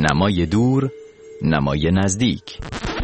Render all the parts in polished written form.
نمای دور، نمای نزدیک.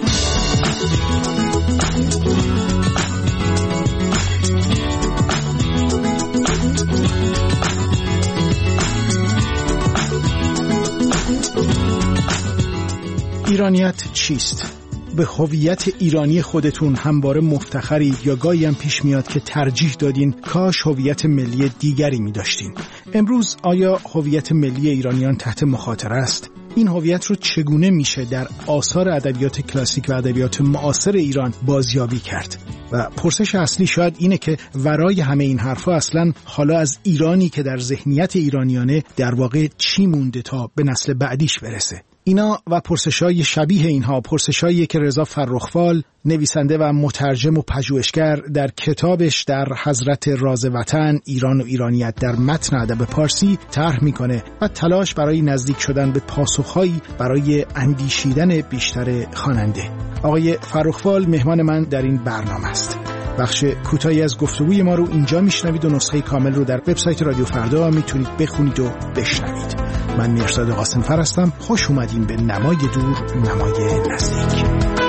ایرانیت چیست؟ به هویت ایرانی خودتون همواره مفتخرید یا گاهی هم پیش میاد که ترجیح دادین کاش هویت ملی دیگری می داشتین؟ امروز آیا هویت ملی ایرانیان تحت مخاطره است؟ این هویت رو چگونه میشه در آثار ادبیات کلاسیک و ادبیات معاصر ایران بازیابی کرد؟ و پرسش اصلی شاید اینه که ورای همه این حرفا اصلا حالا از ایرانی که در ذهنیت ایرانیانه در واقع چی مونده تا به نسل بعدیش برسه؟ اینا و پرسش‌های شبیه اینها پرسش‌هایی که رضا فرخ‌فال، نویسنده و مترجم و پژوهشگر، در کتابش در حضرت راز وطن، ایران و ایرانیت در متن ادب پارسی طرح میکنه و تلاش برای نزدیک شدن به پاسخ‌هایی برای اندیشیدن بیشتر خواننده. آقای فرخ‌فال مهمان من در این برنامه است. بخش کوتاهی از گفتگوی ما رو اینجا میشنوید و نسخه کامل رو در وبسایت رادیو فردا میتونید بخونید و بشنوید. من میرزاد قاسم‌فر هستم. خوش اومدین به نمای دور، نمای نزدیک.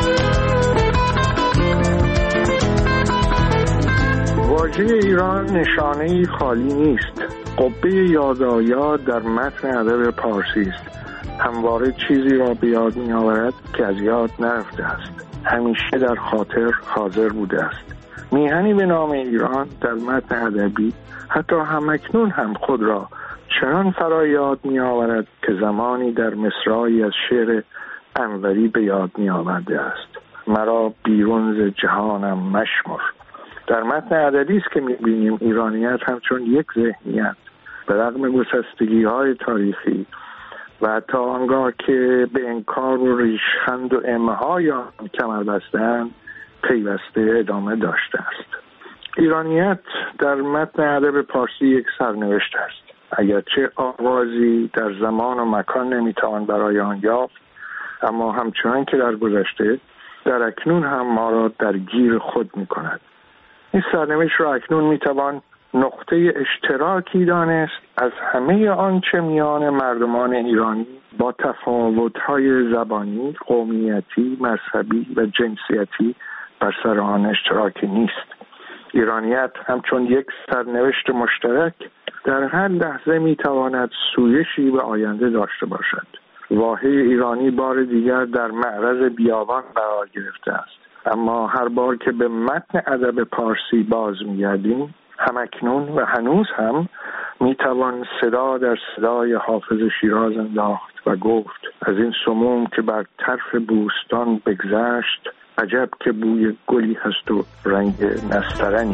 واژه ایران نشانه‌ای خالی نیست. قبه یادآیاد در متن ادب پارسی است. همواره چیزی را به یاد می‌آورد که از یاد نرفته است. همیشه در خاطر حاضر بوده است. میهنی به نام ایران در متن ادبی حتی همکنون هم خود را چنان فرا یاد می آورد که زمانی در مصرعی از شعر انوری به یاد می آورده است: مرا بیرون ز جهانم مشمر. در متن ادبی است که می بینیم ایرانیت همچون یک ذهنیت به رغم گسستگی‌های تاریخی و حتی آنگاه که به انکار و ریشخند و امهای آن کمر بستند پیوسته ادامه داشته است. ایرانیت در متن ادب پارسی یک سرنوشت است. اگرچه آغازی در زمان و مکان نمیتوان برای آن یافت، اما همچنان که در گذشته در اکنون هم ما را در گیر خود میکند. این سرنوشت را اکنون میتوان نقطه اشتراکی دانست از همه آنچه میان مردمان ایرانی با تفاوت‌های زبانی، قومیتی، مذهبی و جنسیتی بر سر آن اشتراکی نیست. ایرانیت همچون یک سرنوشت مشترک در هر لحظه میتواند سویشی به آینده داشته باشد. واژه ایرانی بار دیگر در معرض بیابان قرار گرفته است، اما هر بار که به متن ادب پارسی باز میگردیم همکنون و هنوز هم میتوان صدا در صدای حافظ شیراز انداخت و گفت: از این سموم که بر طرف بوستان بگذشت، عجب که بوی گلی هست و رنگ نسترنی.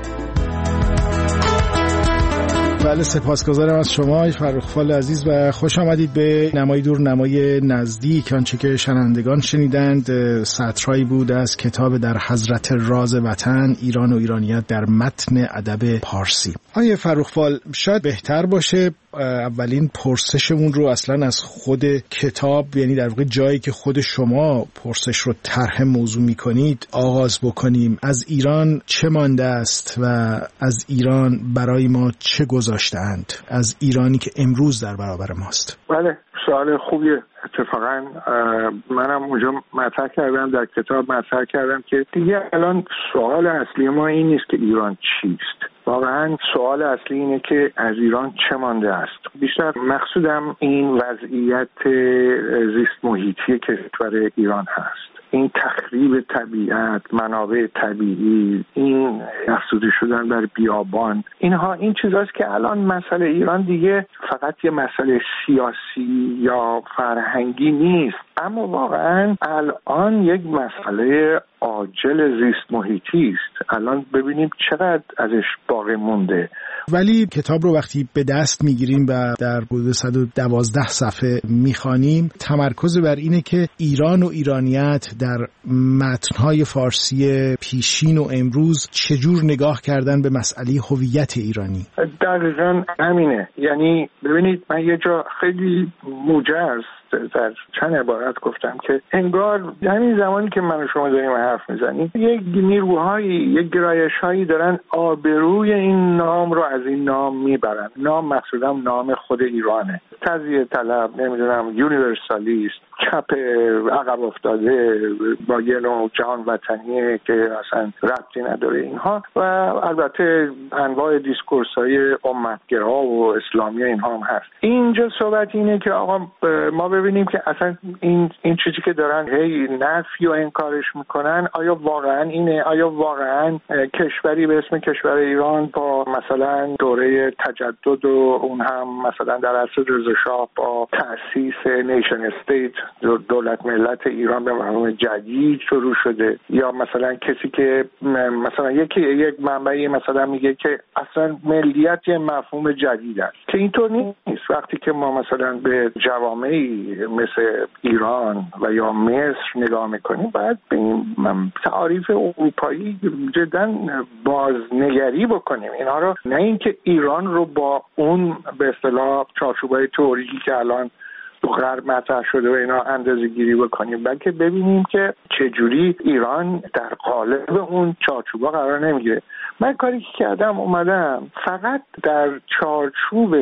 بله، سپاسگزارم از شما آقای فرخ‌فال عزیز و خوش آمدید به نمای دور، نمای نزدیک. آنچه که شنوندگان شنیدند سطرهایی بود از کتاب در حضرت راز وطن، ایران و ایرانیت در متن ادب پارسی. آقای فرخ‌فال، شاید بهتر باشه اولین پرسشمون رو اصلا از خود کتاب، یعنی در واقع جایی که خود شما پرسش رو طرح موضوع می‌کنید، آغاز بکنیم. از ایران چه مانده است و از ایران برای ما چه گذاشته‌اند، از ایرانی که امروز در برابر ماست؟ بله، سوال خوبیه. اتفاقا منم اونجا مطرح کردم، در کتاب مطرح کردم که دیگه الان سوال اصلی ما این نیست که ایران چیست. واقعا سوال اصلی اینه که از ایران چه مانده است. بیشتر مقصودم این وضعیت زیست محیطی کشور ایران هست. این تخریب طبیعت، منابع طبیعی، این افزوده شدن بر بیابان، این چیزاست که الان مسئله ایران دیگه فقط یه مسئله سیاسی یا فرهنگی نیست، اما واقعا الان یک مسئله عاجل زیست محیطی است. الان ببینیم چقدر ازش باقی مونده. ولی کتاب رو وقتی به دست میگیریم و در حدود 112 صفحه میخوانیم، تمرکز بر اینه که ایران و ایرانیت در متن‌های فارسی پیشین و امروز چجور نگاه کردن به مسئله هویت ایرانی. دقیقاً همینه. یعنی ببینید، من یه جا خیلی موجز در چند عبارت گفتم که انگار همین زمانی که من و شما داریم حرف میزنیم یک نیروهایی، یک گرایش‌هایی دارن آبروی این نام رو از این نام میبرن. نام مقصودم نام خود ایرانه. تزیه طلب، نمیدونم یونیورسالیست، چپ عقب افتاده با یه نوع جهان وطنیه که اصلا ربطی نداره اینها، و البته انواع دیسکورس‌های امتگرا و اسلامی اینها هم هست. اینجا صحبت اینه که آقا ما ببینیم که اصلا این چیزی که دارن هی نفی و انکارش میکنن آیا واقعا اینه؟ آیا واقعا کشوری به اسم کشور ایران با مثلا دوره تجدد و اون هم مثلا در عصر رضا شاه با تأسیس نیشن استیت دولت ملت ایران به مفهوم جدید شروع شده، یا مثلا کسی که مثلا یک منبعی مثلا میگه که اصلا ملیت یه مفهوم جدید است که اینطور نیست. وقتی که ما مثلا به جوامعی مثل ایران و یا مصر نگاه میکنیم باید به این تعاریف اروپایی جدا بازنگری بکنیم اینها رو، نه اینکه ایران رو با اون به اصطلاح چارچوبای تئوریکی که الان تو غرب مطرح شده و اینا اندازه گیری بکنیم، بلکه ببینیم که چجوری ایران در قالب اون چارچوبا قرار نمیگیره. من کاری که کردم اومدم فقط در چارچوب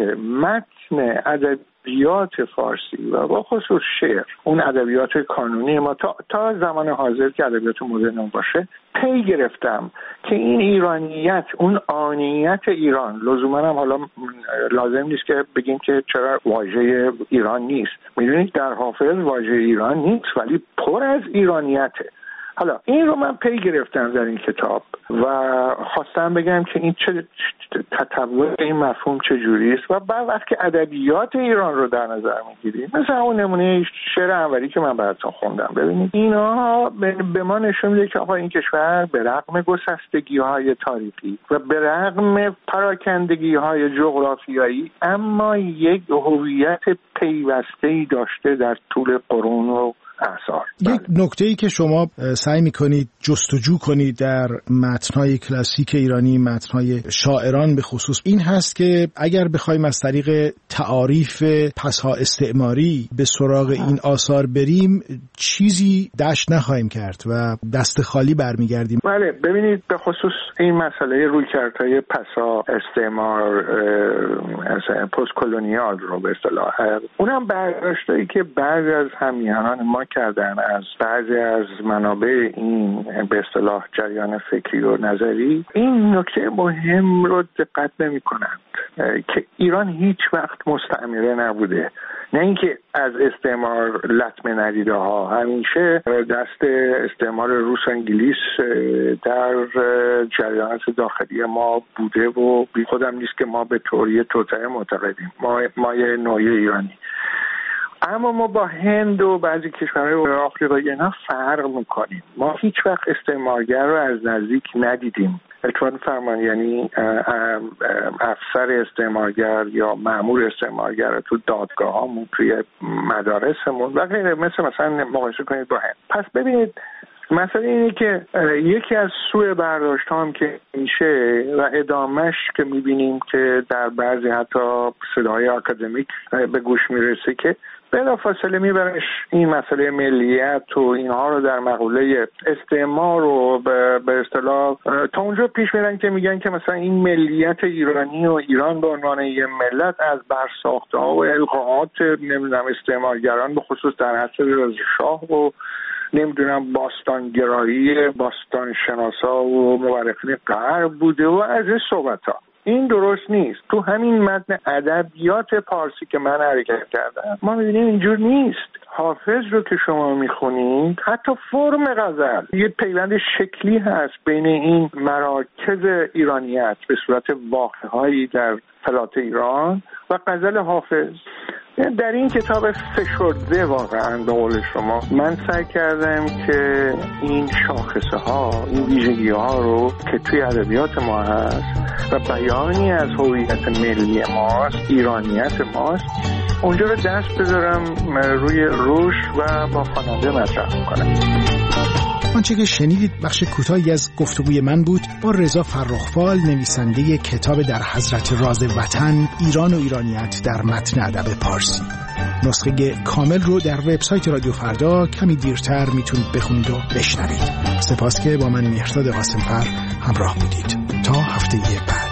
متن ادبیات فارسی و با خصوص شعر، اون ادبیات کانونی ما تا زمان حاضر که ادبیات مدرن باشه، پی گرفتم که این ایرانیت، اون آنیت ایران، لزوما هم حالا لازم نیست که بگیم که چرا واژه ایران نیست. میدونید در حافظ واژه ایران نیست ولی پر از ایرانیته. حالا این رو من پی گرفتم در این کتاب و خواستم بگم که این چه تطور این مفهوم چجوری است، و بعد وقتی ادبیات ایران رو در نظر میگیریم، مثلا اون نمونه شعر انوری که من براتون خوندم، ببینید اینا به ما نشون میده که آقا این کشور به رغم گسستگی‌های تاریخی و به رغم پراکندگی‌های جغرافیایی اما یک هویت پیوسته‌ای داشته در طول قرون و اثار. یک نکته‌ای که شما سعی می‌کنید جستجو کنید در متن‌های کلاسیک ایرانی، متن‌های شاعران به خصوص، این هست که اگر بخوایم از طریق تعاریف پس‌ها استعماری به سراغ این آثار بریم، چیزی دشت نخواهیم کرد و دست خالی برمیگردیم. بله، ببینید به خصوص این مسئله رویکردهای پس‌ها استعمار پست کلونیال رو به اصطلاح، اونم برداشتایی که بعضی از همیهنان ما کردن از بعضی از منابع این به اصطلاح جریان فکری و نظری، این نکته مهم رو دقت نمی کنند که ایران هیچ وقت مستعمره نبوده، نه اینکه از استعمار لطمه ندیده ها، همیشه دست استعمار روس و انگلیس در جریانات داخلی ما بوده و بی خودم نیست که ما به طوری توطئه معتقدیم، ما یه نوعی ایرانی. اما ما با هند و بعضی کشورهای آفریقایی اینا فرق میکنیم. ما هیچ وقت استعمارگر رو از نزدیک ندیدیم. اتوان فرمان یعنی افسر استعمارگر یا مأمور استعمارگر تو دادگاه هامون، توی مدارسمون و غیره، مثلا مقایسه کنید با هند. پس ببینید مسئله اینه که یکی از سوء برداشت هم که میشه و ادامش که میبینیم که در بعضی حتی صداهای آکادمیک به گوش میرسه که بلافاصله میبرش این مسئله ملیت و اینها رو در مقوله استعمار رو به اصطلاح تا اونجا پیش میرن که میگن که مثلا این ملیت ایرانی و ایران به عنوان یه ملت از برساخته‌ها و القاءات نمیدونم استعمارگران به خصوص در عصر رضا شاه و نمیدونم باستانگرایی باستانشناسا و مورخین غرب بوده و از این صحبت‌ها. این درست نیست. تو همین متن ادبیات پارسی که من حرکت کردم ما می‌بینیم اینجور نیست. حافظ رو که شما میخونید، حتی فرم غزل یه پیوند شکلی هست بین این مراکز ایرانیت به صورت واقعهایی در فلات ایران و غزل حافظ. در این کتاب فشرده واقعا به قول شما من سعی کردم که این شاخصه ها، این ویژگی ها رو که توی ادبیات ما هست و بیانی از هویت ملی ماست، ایرانیت ماست، اونجا رو دست بذارم روی روش و با خواننده مطرح کنم. آنچه که شنیدید بخش کوتاهی از گفتگوی من بود با رضا فرخ‌فال، نویسنده کتاب در حضرت راز وطن، ایران و ایرانیت در متن ادب پارسی. نسخه کامل رو در وبسایت رادیو فردا کمی دیرتر میتونید بخونید و بشنوید. سپاس که با من مهرداد قاسم‌فر همراه بودید. تا هفته بعد.